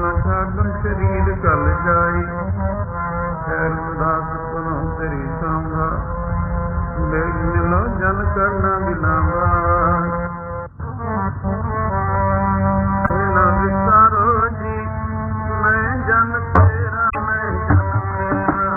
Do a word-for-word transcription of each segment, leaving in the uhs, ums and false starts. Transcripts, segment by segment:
न छाडन शरीर कल जाई, खैर उदास सुनो तेरी सांभा, बेग मिलो जन करना बिलावा। ना विसारो जी मैं जन तेरा, मैं जन तेरा,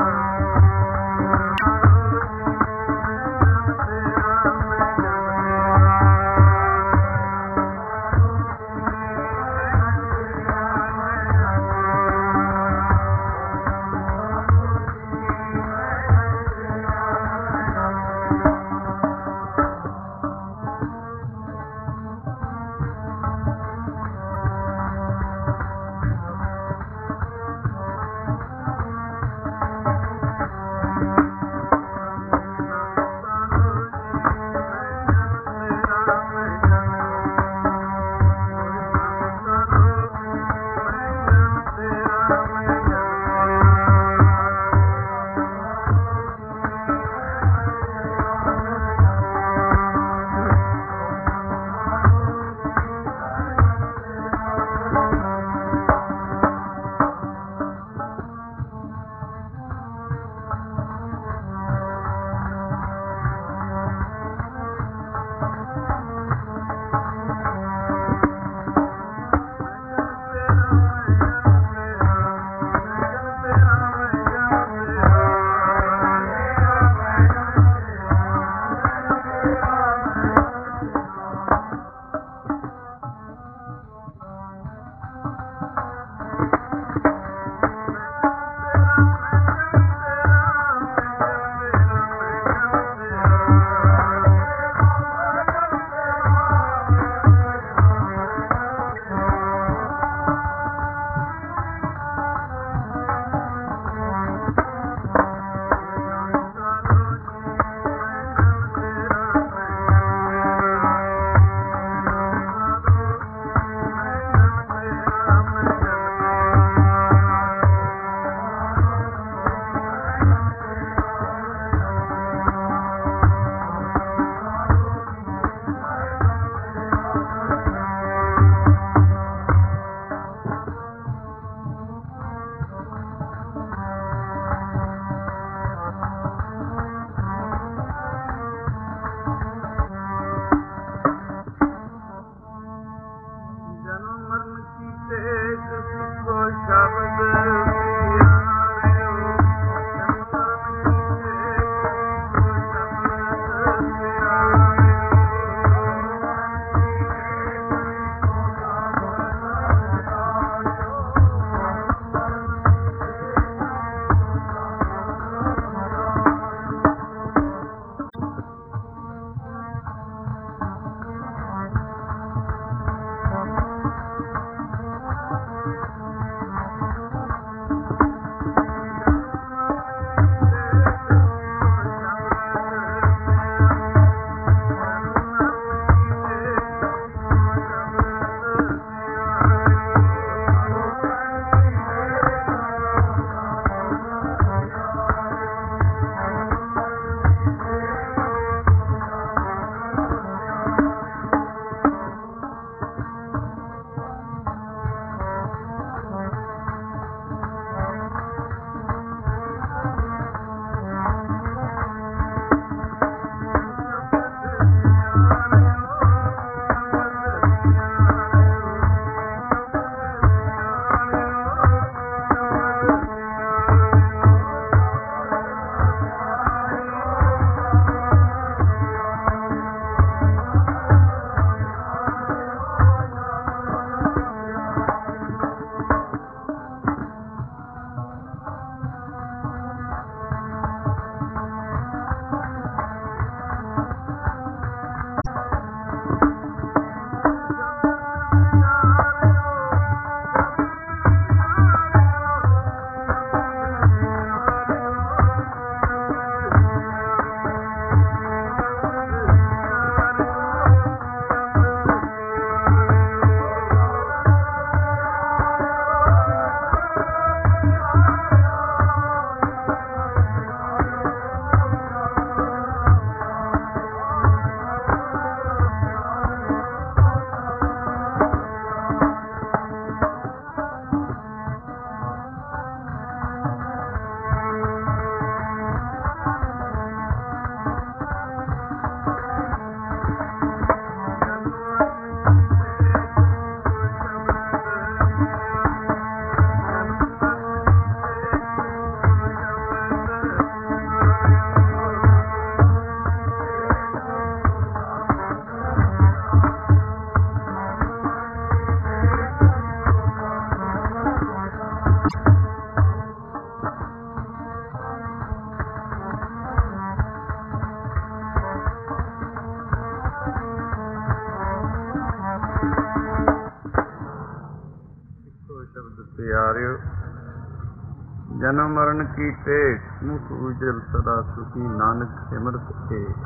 शब्द प्यारियो जन्म मरण की टेक मुख उजल सदा सुखी नानक सिमरत एक।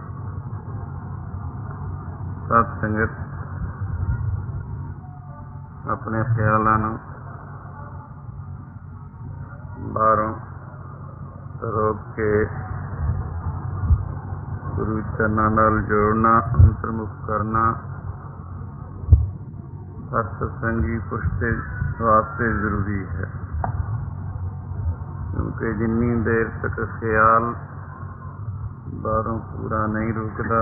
सत संगत अपने ख्यालों ਨੂੰ बाहरों रोक के गुरु चरणों नाल जोड़ना, अंतर्मुख करना हर सत्संगी पुष्टे वास्ते जरूरी है, क्योंकि जिन्नी देर तक ख्याल बाहरों पूरा नहीं रुकता,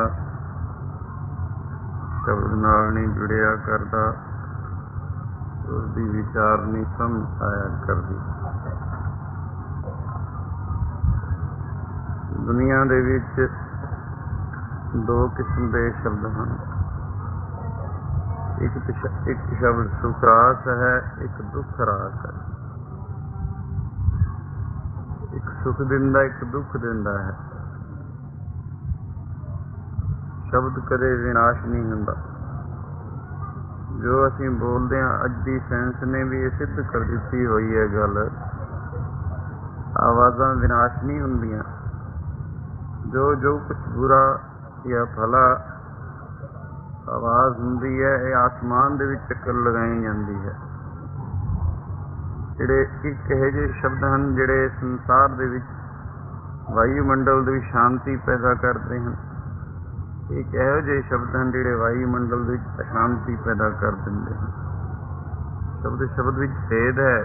शब्द नाल नहीं जुड़िया करता, उसकी विचार नहीं समझ आया करती। दुनिया दे विच दो किस्म के शब्द हैं, एक एक शब्द सुख रास है, एक दुख रास है। एक सुख दिंदा, एक दुख दिंदा है। शब्द कदे विनाश नहीं हुंदा। जो असीं बोलते हैं, अज की साइंस ने भी ये सिद्ध कर दी हुई है गल, आवाज़ां विनाश नहीं हुंदियां। जो जो कुछ बुरा या भला आवाज़ हुंदी है, ये आसमान दे विच चक्कर लगाई जाती है। जिहड़े एक इहो ਜਿਹੇ शब्द हैं जिहड़े संसार दे विच वायुमंडल ਦੀ शांति पैदा करते हैं। एक इहो ਜਿਹੇ शब्द हैं जिहड़े वायुमंडल ਦੇ ਵਿੱਚ अशांति पैदा कर दिंदे हैं। शब्द शब्द ਵਿੱਚ भेद है।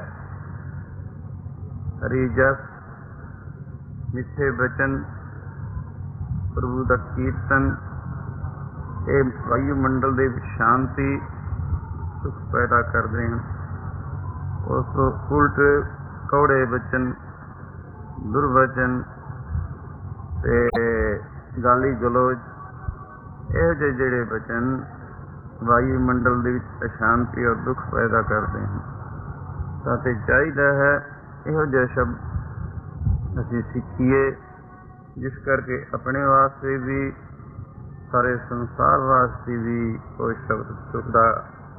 हरि जस मिठे बचन प्रभु का कीर्तन, ये वायुमंडल दे विच शांति सुख पैदा करते हैं। उस तो उल्ट कौड़े बचन, दुर्वचन ते गाली गलोच, यह जे जेड़े बचन वायुमंडल दे विच अशांति और दुख पैदा करते हैं। ताते चाहिदा है इहो जिहे शब्द असीं सीखीए, जिस करके अपने वास्ते भी सारे संसार वास्ते भी कोई शब्द सुख का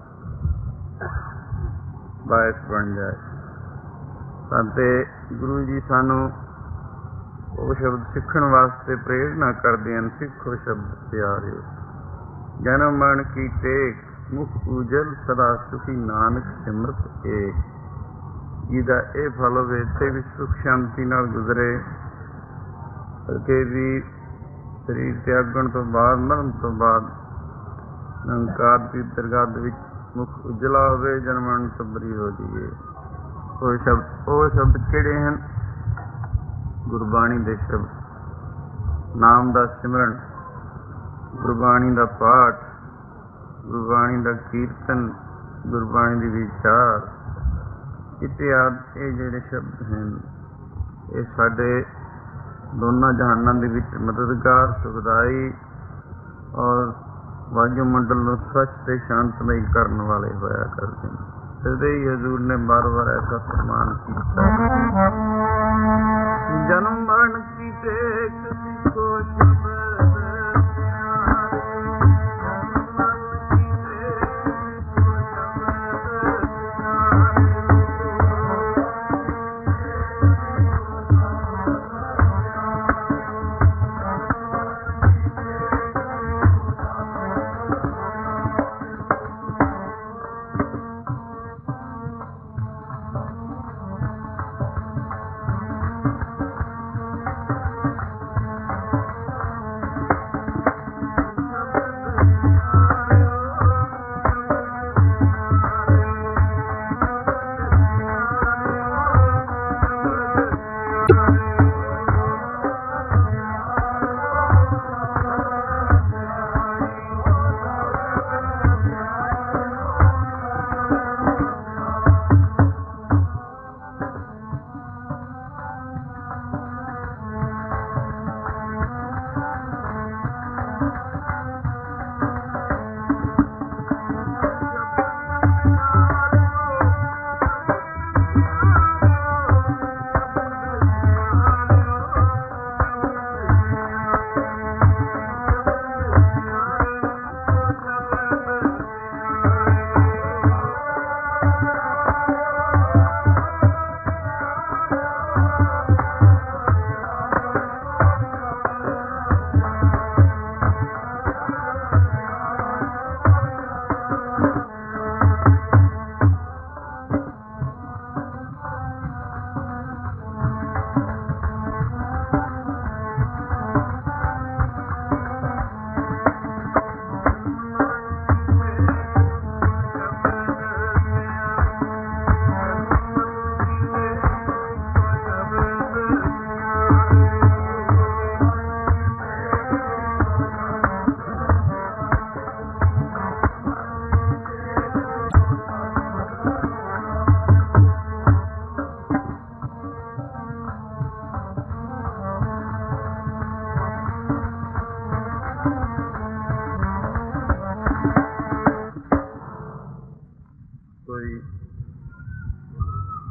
बायस बन जाए। ताते गुरु जी सानू वो शब्द सीखण वास्ते प्रेरणा करते हैं। सिखो शब्द प्यारियो जन्म मरण की टेक मुख उजल सदा सुखी नानक सिमरत एक। जिहदा ये फल होवे इत्थे भी सुख शांति नाल गुजरे, अगे भी शरीर त्यागण तो बाद, मरण तो बाद निरंकार की दरगाह दे विच मुख उजला होवे, जन्म मरण तो बरी हो जाइए। वो शब्द वो शब्द किहड़े हैं? गुरबाणी दे शब्द, नाम दा सिमरन, गुरबाणी दा पाठ, गुरबाणी दा कीर्तन, गुरबाणी दी विचार इत्यादि। ये जिहड़े शब्द हैं ये साडे दोनों जहानों के विच मददगार, सुखदाई और वायुमंडल को स्वच्छ ते शांतमय करने वाले होया करते हैं। इसलिए ही हजूर ने बार बार ऐसा फरमान किया, जन्म मरण की टेक सीखो शब्द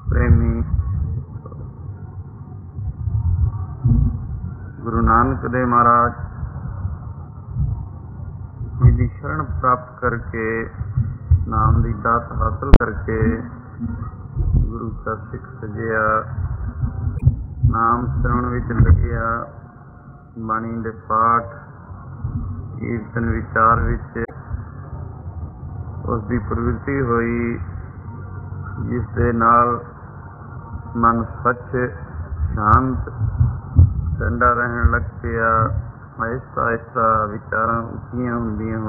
ਪ੍ਰੇਮੀ ਗੁਰੂ ਨਾਨਕ ਦੇਵ ਮਹਾਰਾਜ ਜੀ ਦੀ ਸ਼ਰਨ ਪ੍ਰਾਪਤ ਕਰਕੇ ਨਾਮ ਦੀ ਦਾਤ ਹਾਸਲ ਕਰਕੇ ਗੁਰੂ ਦਾ ਸਿੱਖ ਸਜਿਆ, ਨਾਮ ਸਿਮਰਨ ਵਿੱਚ ਲੱਗਿਆ, ਬਾਣੀ ਦੇ ਪਾਠ ਕੀਰਤਨ ਵਿਚਾਰ ਵਿੱਚ ਉਸ ਦੀ ਪ੍ਰਵਿਰਤੀ ਹੋਈ, ਜਿਸ ਦੇ ਨਾਲ ਮਨ ਸੱਚ ਸ਼ਾਂਤ ਠੰਡਾ ਰਹਿਣ ਲੱਗ ਪਿਆ। ਆਹਿਸਤਾ ਆਹਿਸਤਾ ਵਿਚਾਰਾਂ ਉੱਚੀਆਂ ਹੁੰਦੀਆਂ